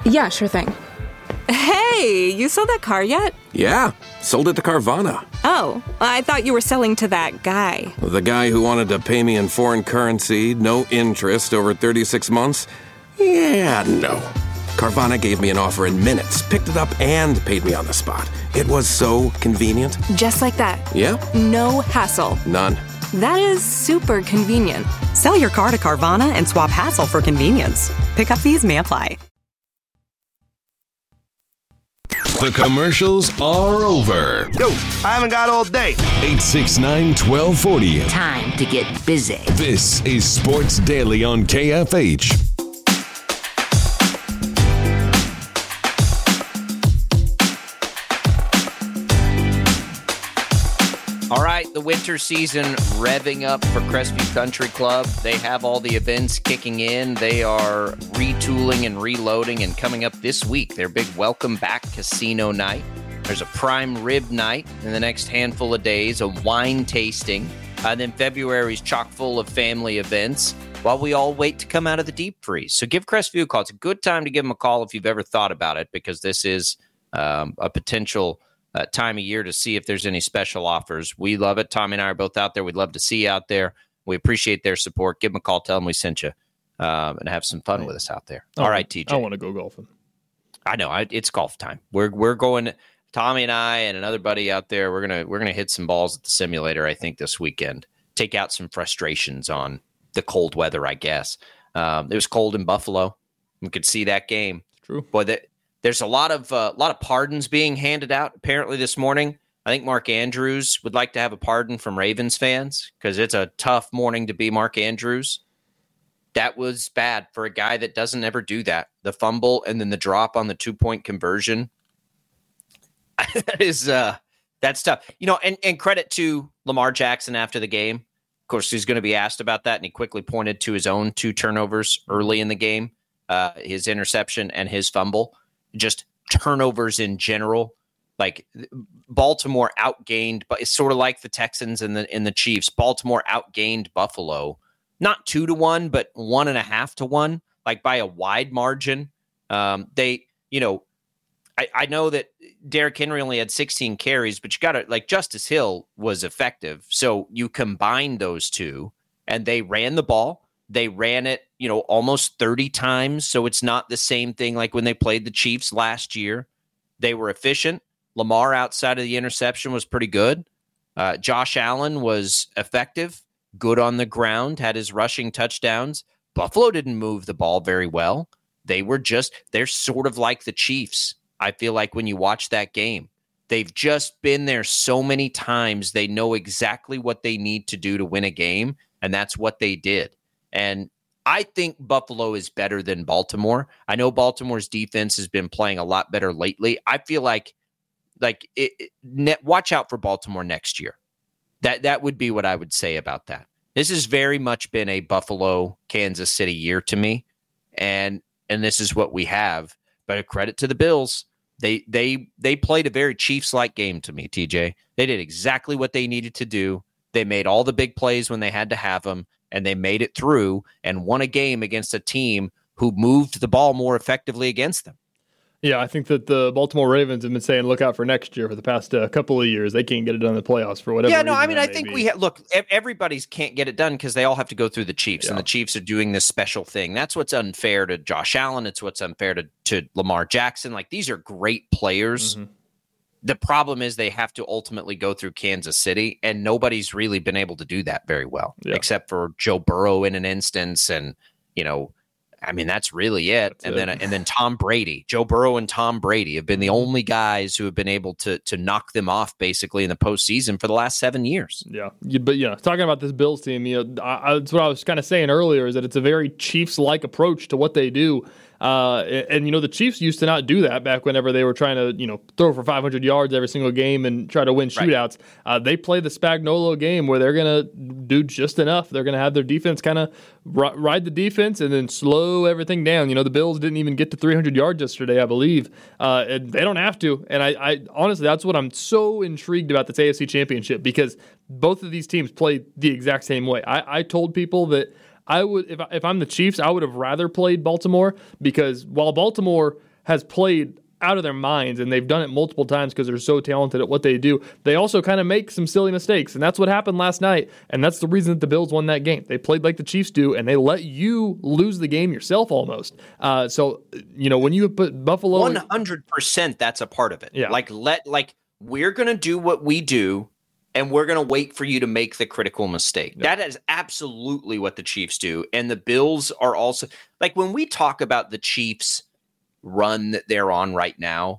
Yeah, sure thing. Hey, you sold that car yet? Yeah, sold it to Carvana. Oh, I thought you were selling to that guy. The guy who wanted to pay me in foreign currency, no interest, over 36 months? Yeah, no. Carvana gave me an offer in minutes, picked it up, and paid me on the spot. It was so convenient. Just like that. Yep. No hassle. None. That is super convenient. Sell your car to Carvana and swap hassle for convenience. Pickup fees may apply. The commercials are over. Yo, I haven't got all day. 869-1240. Time to get busy. This is Sports Daily on KFH. All right, the winter season revving up for Crestview Country Club. They have all the events kicking in. They are retooling and reloading, and coming up this week, their big welcome back casino night. There's a prime rib night in the next handful of days, a wine tasting, and then February's chock full of family events while we all wait to come out of the deep freeze. So give Crestview a call. It's a good time to give them a call if you've ever thought about it, because this is a potential time of year to see if there's any special offers. We love it. Tommy and I are both out there. We'd love to see you out there. We appreciate their support. Give them a call. Tell them we sent you, and have some fun with us out there. All right, TJ. I want to go golfing. I know. It's golf time. We're going. Tommy and I and another buddy out there. We're gonna hit some balls at the simulator. I think this weekend. Take out some frustrations on the cold weather. I guess it was cold in Buffalo. We could see that game. True. Boy, there's a lot of pardons being handed out apparently this morning. I think Mark Andrews would like to have a pardon from Ravens fans because it's a tough morning to be Mark Andrews. That was bad for a guy that doesn't ever do that. The fumble and then the drop on the 2-point conversion. That's tough. And credit to Lamar Jackson after the game. Of course, he's going to be asked about that, and he quickly pointed to his own 2 turnovers early in the game, his interception and his fumble. Just turnovers in general. Like Baltimore outgained, but it's sort of like the Texans and the Chiefs. Baltimore outgained Buffalo, not 2-1, but 1.5-1, like by a wide margin. I know that Derrick Henry only had 16 carries, but you got to Justice Hill was effective. So you combine those two, and they ran the ball. They ran it, almost 30 times. So it's not the same thing like when they played the Chiefs last year. They were efficient. Lamar outside of the interception was pretty good. Josh Allen was effective, good on the ground, had his rushing touchdowns. Buffalo didn't move the ball very well. They're sort of like the Chiefs. I feel like when you watch that game, they've just been there so many times. They know exactly what they need to do to win a game, and that's what they did. And I think Buffalo is better than Baltimore. I know Baltimore's defense has been playing a lot better lately. I feel like watch out for Baltimore next year. That would be what I would say about that. This has very much been a Buffalo, Kansas City year to me, and this is what we have. But a credit to the Bills. They played a very Chiefs-like game to me, TJ. They did exactly what they needed to do. They made all the big plays when they had to have them, and they made it through and won a game against a team who moved the ball more effectively against them. Yeah, I think that the Baltimore Ravens have been saying look out for next year for the past couple of years. They can't get it done in the playoffs for whatever reason. I think everybody's can't get it done because they all have to go through the Chiefs, and the Chiefs are doing this special thing. That's what's unfair to Josh Allen. It's what's unfair to Lamar Jackson. Like, these are great players. Mm-hmm. The problem is they have to ultimately go through Kansas City, and nobody's really been able to do that very well, except for Joe Burrow in an instance. And, that's really it. And then Tom Brady. Joe Burrow and Tom Brady have been the only guys who have been able to knock them off basically in the postseason for the last 7 years. Yeah. But, talking about this Bills team, that's what I was kind of saying earlier, is that it's a very Chiefs-like approach to what they do. The Chiefs used to not do that back whenever they were trying to, throw for 500 yards every single game and try to win shootouts. Right. They play the Spagnuolo game where they're going to do just enough. They're going to have their defense kind of ride the defense and then slow everything down. The Bills didn't even get to 300 yards yesterday, I believe. And they don't have to. And I honestly, that's what I'm so intrigued about this AFC Championship, because both of these teams play the exact same way. I told people that I would, if I'm the Chiefs, I would have rather played Baltimore, because while Baltimore has played out of their minds, and they've done it multiple times because they're so talented at what they do. They also kind of make some silly mistakes, and that's what happened last night, and that's the reason that the Bills won that game. They played like the Chiefs do, and they let you lose the game yourself almost. So, when you put Buffalo... 100% that's a part of it. Yeah. We're going to do what we do, and we're going to wait for you to make the critical mistake. That is absolutely what the Chiefs do, and the Bills are also... when we talk about the Chiefs run that they're on right now,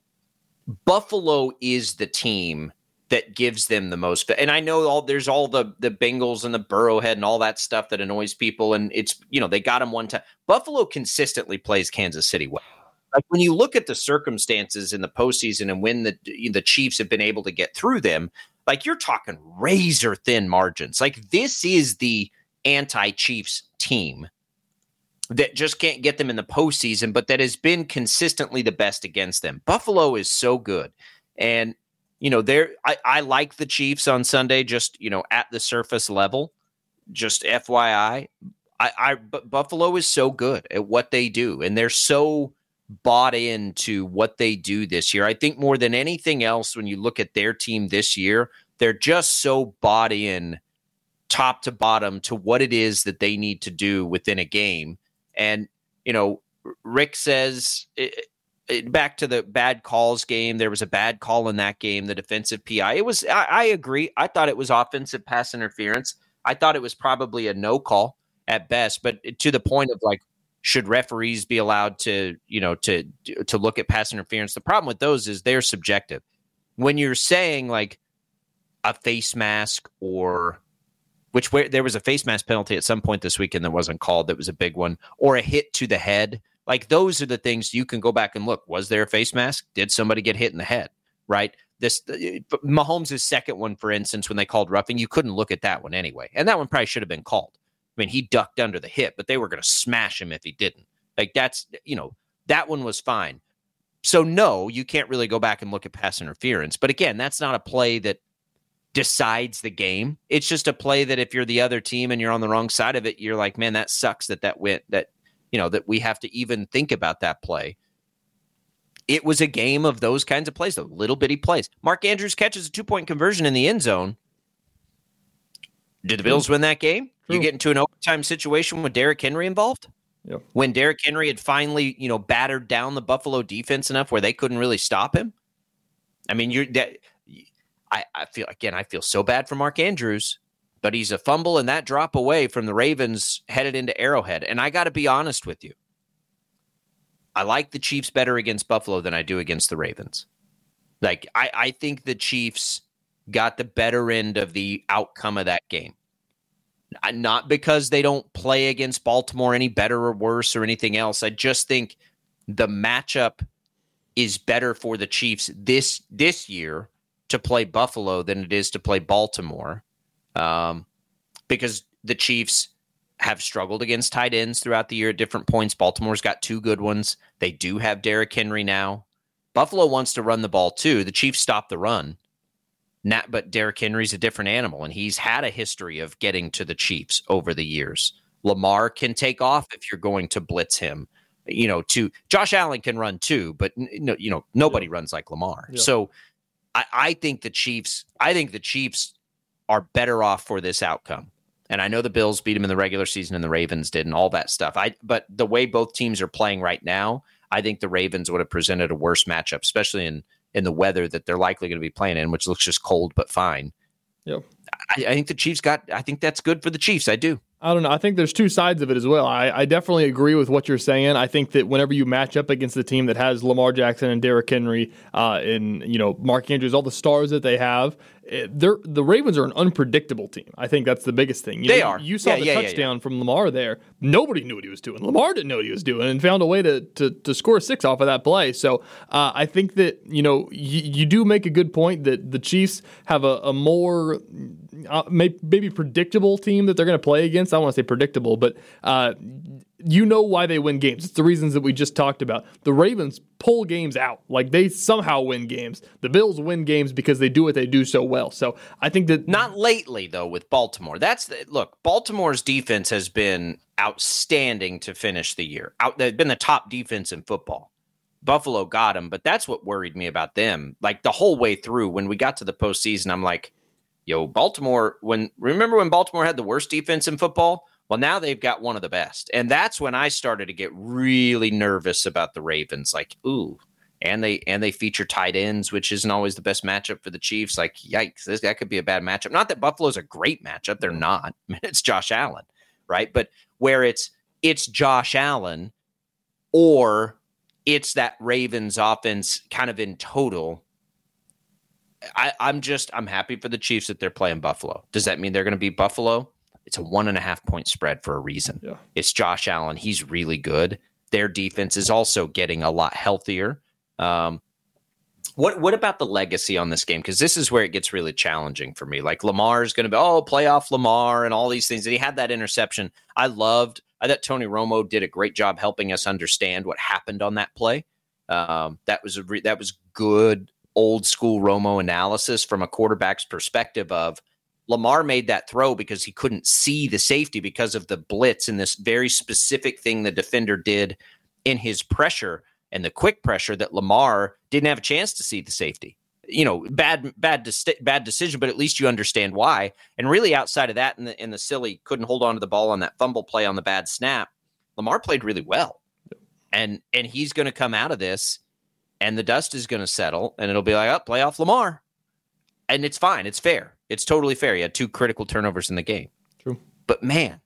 Buffalo is the team that gives them the most. And I know there's all the Bengals and the Burrowhead and all that stuff that annoys people. And it's, they got them one time. Buffalo consistently plays Kansas City well. When you look at the circumstances in the postseason and when the Chiefs have been able to get through them, you're talking razor thin margins. This is the anti-Chiefs team that just can't get them in the postseason, but that has been consistently the best against them. Buffalo is so good. And, I like the Chiefs on Sunday, just, at the surface level, just FYI. But Buffalo is so good at what they do, and they're so bought into what they do this year. I think more than anything else, when you look at their team this year, they're just so bought in top to bottom to what it is that they need to do within a game. And, Rick says, back to the bad calls game, there was a bad call in that game, the defensive PI. I agree. I thought it was offensive pass interference. I thought it was probably a no call at best, but to the point of should referees be allowed to look at pass interference? The problem with those is they're subjective. When you're saying a face mask where there was a face mask penalty at some point this weekend that wasn't called, that was a big one, or a hit to the head. Those are the things you can go back and look. Was there a face mask? Did somebody get hit in the head? Right? Mahomes' second one, for instance, when they called roughing, you couldn't look at that one anyway. And that one probably should have been called. I mean, he ducked under the hit, but they were going to smash him if he didn't. That one was fine. So no, you can't really go back and look at pass interference. But again, that's not a play that decides the game. It's just a play that if you're the other team and you're on the wrong side of it, you're like, man, that sucks that we have to even think about that play. It was a game of those kinds of plays, though, little bitty plays. Mark Andrews catches a 2-point conversion in the end zone. Did the Bills win that game? True. You get into an overtime situation with Derrick Henry involved? Yep. When Derrick Henry had finally, battered down the Buffalo defense enough where they couldn't really stop him? I mean, I feel so bad for Mark Andrews, but he's a fumble and that drop away from the Ravens headed into Arrowhead. And I got to be honest with you. I like the Chiefs better against Buffalo than I do against the Ravens. I think the Chiefs got the better end of the outcome of that game. Not because they don't play against Baltimore any better or worse or anything else. I just think the matchup is better for the Chiefs this year to play Buffalo than it is to play Baltimore, because the Chiefs have struggled against tight ends throughout the year at different points. Baltimore's got two good ones. They do have Derrick Henry now. Buffalo wants to run the ball too. The Chiefs stop the run. But Derrick Henry's a different animal, and he's had a history of getting to the Chiefs over the years. Lamar can take off if you're going to blitz him. Josh Allen can run too, but nobody runs like Lamar. Yeah. So I think the Chiefs are better off for this outcome. And I know the Bills beat them in the regular season and the Ravens did and all that stuff. But the way both teams are playing right now, I think the Ravens would have presented a worse matchup, especially in the weather that they're likely going to be playing in, which looks just cold but fine. Yep. I think the Chiefs I think that's good for the Chiefs. I do. I don't know. I think there's two sides of it as well. I definitely agree with what you're saying. I think that whenever you match up against the team that has Lamar Jackson and Derrick Henry and Mark Andrews, all the stars that they have, the Ravens are an unpredictable team. I think that's the biggest thing. They are. You saw the touchdown from Lamar there. Nobody knew what he was doing. Lamar didn't know what he was doing and found a way to score 6 off of that play. So I think that you do make a good point that the Chiefs have a more maybe predictable team that they're going to play against. I don't want to say predictable, but why they win games. It's the reasons that we just talked about. The Ravens pull games out. They somehow win games. The Bills win games because they do what they do so well. So I think that... Not lately, though, with Baltimore. Look, Baltimore's defense has been outstanding to finish the year. They've been the top defense in football. Buffalo got him, but that's what worried me about them. Like the whole way through, when we got to the postseason, I'm like, yo, Baltimore, remember when Baltimore had the worst defense in football? Well, now they've got one of the best. And that's when I started to get really nervous about the Ravens. Like, ooh, and they feature tight ends, which isn't always the best matchup for the Chiefs. Like, yikes, that could be a bad matchup. Not that Buffalo's a great matchup. They're not. I mean, it's Josh Allen, right? But where it's Josh Allen or it's that Ravens offense kind of in total, I'm happy for the Chiefs that they're playing Buffalo. Does that mean they're going to beat Buffalo? It's a 1.5 point spread for a reason. Yeah. It's Josh Allen. He's really good. Their defense is also getting a lot healthier. What about the legacy on this game? Because this is where it gets really challenging for me. Like Lamar is going to be, playoff Lamar and all these things. And he had that interception. I thought Tony Romo did a great job helping us understand what happened on that play. That was good old school Romo analysis from a quarterback's perspective of Lamar made that throw because he couldn't see the safety because of the blitz and this very specific thing the defender did in his pressure and the quick pressure that Lamar didn't have a chance to see the safety. Bad decision, but at least you understand why. And really outside of that and the silly couldn't hold on to the ball on that fumble play on the bad snap, Lamar played really well. And he's going to come out of this and the dust is going to settle and it'll be like, playoff Lamar. And it's fine. It's fair. It's totally fair. He had 2 critical turnovers in the game. True. But man,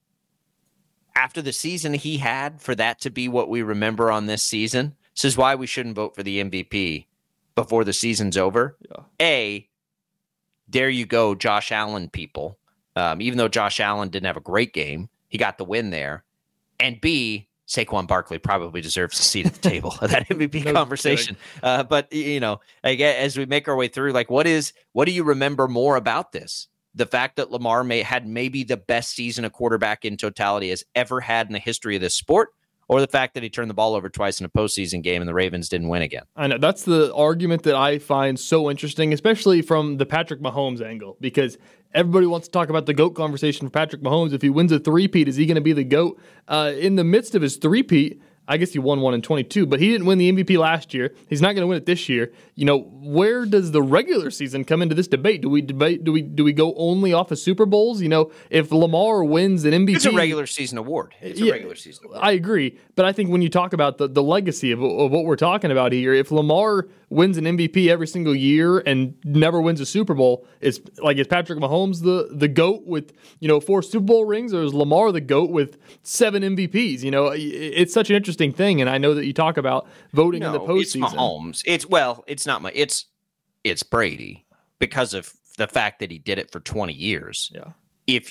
after the season he had, for that to be what we remember on this season, this is why we shouldn't vote for the MVP before the season's over. Yeah. There you go, Josh Allen people. Even though Josh Allen didn't have a great game, he got the win there. And B, Saquon Barkley probably deserves a seat at the table of that MVP conversation. But as we make our way through, like, what do you remember more about this? The fact that Lamar had maybe the best season a quarterback in totality has ever had in the history of this sport, or the fact that he turned the ball over twice in a postseason game and the Ravens didn't win again? I know that's the argument that I find so interesting, especially from the Patrick Mahomes angle, because everybody wants to talk about the GOAT conversation for Patrick Mahomes. If he wins a three-peat, is he going to be the GOAT? In the midst of his three-peat, I guess he won one in 22, but he didn't win the MVP last year. He's not going to win it this year. Where does the regular season come into this debate? Do we go only off of Super Bowls? If Lamar wins an MVP, it's a regular season award. I agree, but I think when you talk about the legacy of what we're talking about here, if Lamar wins an MVP every single year and never wins a Super Bowl, is Patrick Mahomes the GOAT with 4 Super Bowl rings, or is Lamar the GOAT with 7 MVPs? It's such an interesting thing, and I know that you talk about voting in the postseason. It's Mahomes. It's not it's Brady because of the fact that he did it for 20 years. Yeah. If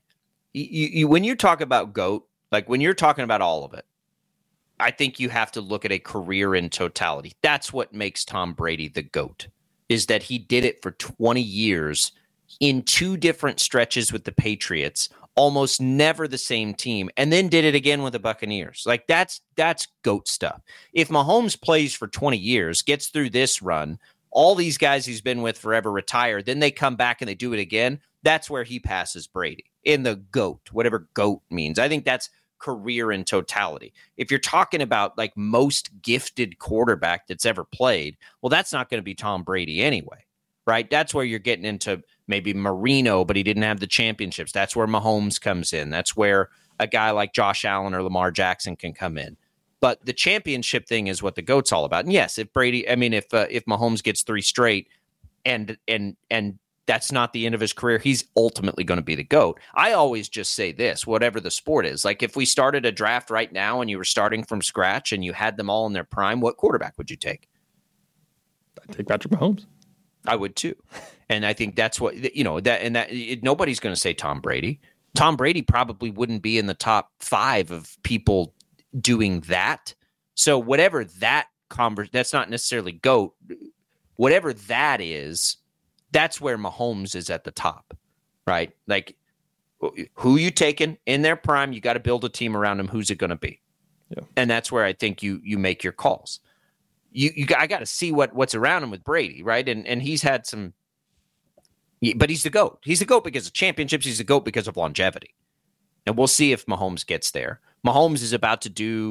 when you talk about GOAT, like when you're talking about all of it, I think you have to look at a career in totality. That's what makes Tom Brady the GOAT, is that he did it for 20 years in 2 different stretches with the Patriots, almost never the same team, and then did it again with the Buccaneers. Like that's GOAT stuff. If Mahomes plays for 20 years, gets through this run, all these guys he's been with forever retire, then they come back and they do it again, that's where he passes Brady in the GOAT, whatever GOAT means. I think that's career in totality. If you're talking about like most gifted quarterback that's ever played, well, that's not going to be Tom Brady anyway, right? That's where you're getting into maybe Marino, but he didn't have the championships. That's where Mahomes comes in. That's where a guy like Josh Allen or Lamar Jackson can come in. But the championship thing is what the GOAT's all about. And yes, if Mahomes gets 3 straight and that's not the end of his career, he's ultimately going to be the GOAT. I always just say this, whatever the sport is. Like if we started a draft right now and you were starting from scratch and you had them all in their prime, what quarterback would you take? I'd take Patrick Mahomes. I would too. And I think that's what, nobody's going to say Tom Brady. Tom Brady probably wouldn't be in the top 5 of people doing that. So whatever that's not necessarily GOAT, whatever that is, that's where Mahomes is at the top, right? Like who you taking in their prime, you got to build a team around him. Who's it going to be? Yeah. And that's where I think you make your calls. I got to see what's around him with Brady, right? And he's had some, but he's the GOAT. He's the GOAT because of championships. He's the GOAT because of longevity. And we'll see if Mahomes gets there. Mahomes is about to do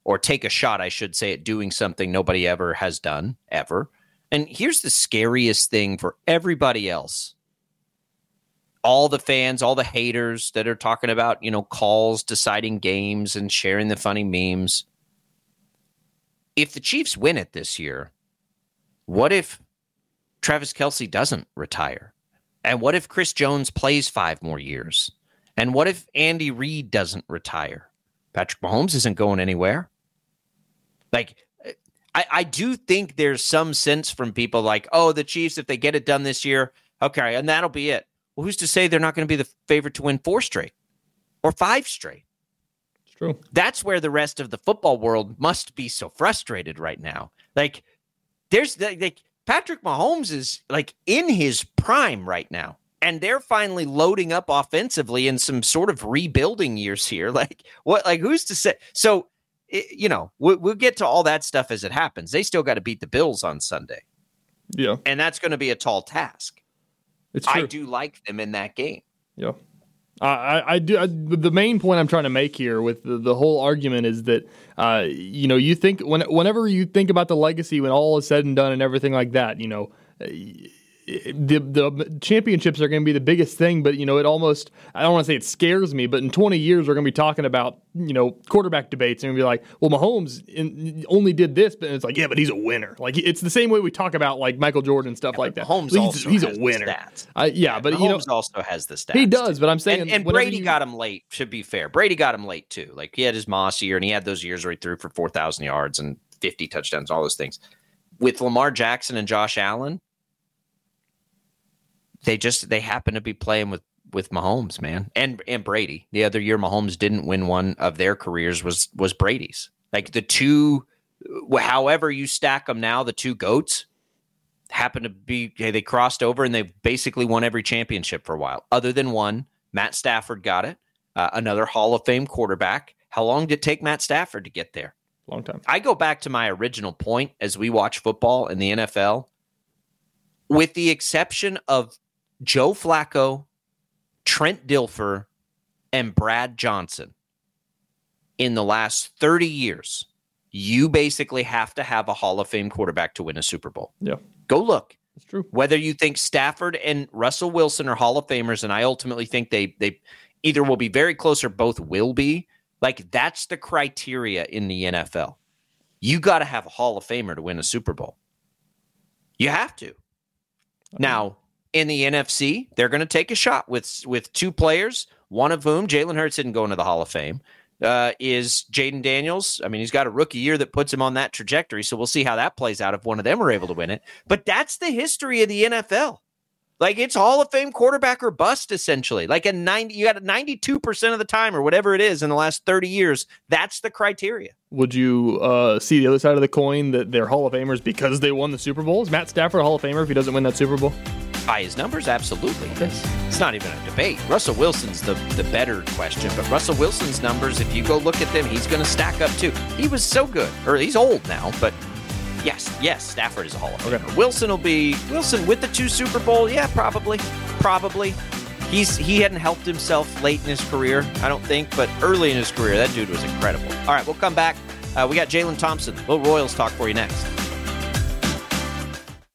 or take a shot, I should say, at doing something nobody ever has done, ever. And here's the scariest thing for everybody else. All the fans, all the haters that are talking about, calls deciding games and sharing the funny memes. If the Chiefs win it this year, what if Travis Kelce doesn't retire? And what if Chris Jones plays 5 more years? And what if Andy Reid doesn't retire? Patrick Mahomes isn't going anywhere. Like, I do think there's some sense from people like, oh, the Chiefs, if they get it done this year, okay, and that'll be it. Well, who's to say they're not going to be the favorite to win 4 straight or 5 straight? It's true. That's where the rest of the football world must be so frustrated right now. Like, Patrick Mahomes is like in his prime right now, and they're finally loading up offensively in some sort of rebuilding years here. Like, what? Like, who's to say? So, we'll get to all that stuff as it happens. They still got to beat the Bills on Sunday. Yeah, and that's going to be a tall task. It's true. I do like them in that game. Yeah. I do. The main point I'm trying to make here with the whole argument is that, you think whenever you think about the legacy, when all is said and done and everything like that, the championships are going to be the biggest thing, but, it almost, I don't want to say it scares me, but in 20 years, we're going to be talking about, quarterback debates and be like, well, Mahomes only did this, but it's like, yeah, but he's a winner. Like, it's the same way we talk about like Michael Jordan and stuff like that. Mahomes he's a winner. But Mahomes also has the stats. He does, but I'm saying, and Brady got him late. Should be fair. Brady got him late too. Like, he had his Moss year, and he had those years where he threw for 4,000 yards and 50 touchdowns, all those things. With Lamar Jackson and Josh Allen, they happen to be playing with Mahomes, man, and Brady. The other year Mahomes didn't win one of their careers was Brady's. Like, the two, however you stack them now, the two GOATs happen to be, they crossed over and they basically won every championship for a while. Other than one, Matt Stafford got it, another Hall of Fame quarterback. How long did it take Matt Stafford to get there? Long time. I go back to my original point as we watch football in the NFL, with the exception of Joe Flacco, Trent Dilfer, and Brad Johnson. In the last 30 years, you basically have to have a Hall of Fame quarterback to win a Super Bowl. Yeah. Go look. That's true. Whether you think Stafford and Russell Wilson are Hall of Famers, and I ultimately think they either will be very close or both will be, like, that's the criteria in the NFL. You got to have a Hall of Famer to win a Super Bowl. You have to. Now, in the NFC, they're going to take a shot with 2 players, one of whom, Jalen Hurts didn't go into the Hall of Fame, is Jaden Daniels. I mean, he's got a rookie year that puts him on that trajectory, so we'll see how that plays out if one of them are able to win it. But that's the history of the NFL. Like, it's Hall of Fame quarterback or bust, essentially. Like, you got 92% of the time or whatever it is in the last 30 years. That's the criteria. Would you see the other side of the coin that they're Hall of Famers because they won the Super Bowl? Is Matt Stafford a Hall of Famer if he doesn't win that Super Bowl? By his numbers, absolutely. It's not even a debate. Russell Wilson's the better question, but Russell Wilson's numbers, if you go look at them, he's going to stack up too. He was so good, or he's old now, but yes, Stafford is a Hall of Famer. Okay. Wilson with the 2 Super Bowl, yeah, probably. He hadn't helped himself late in his career, I don't think, but early in his career, that dude was incredible. All right, we'll come back. We got Jalen Thompson, little Royals talk for you next.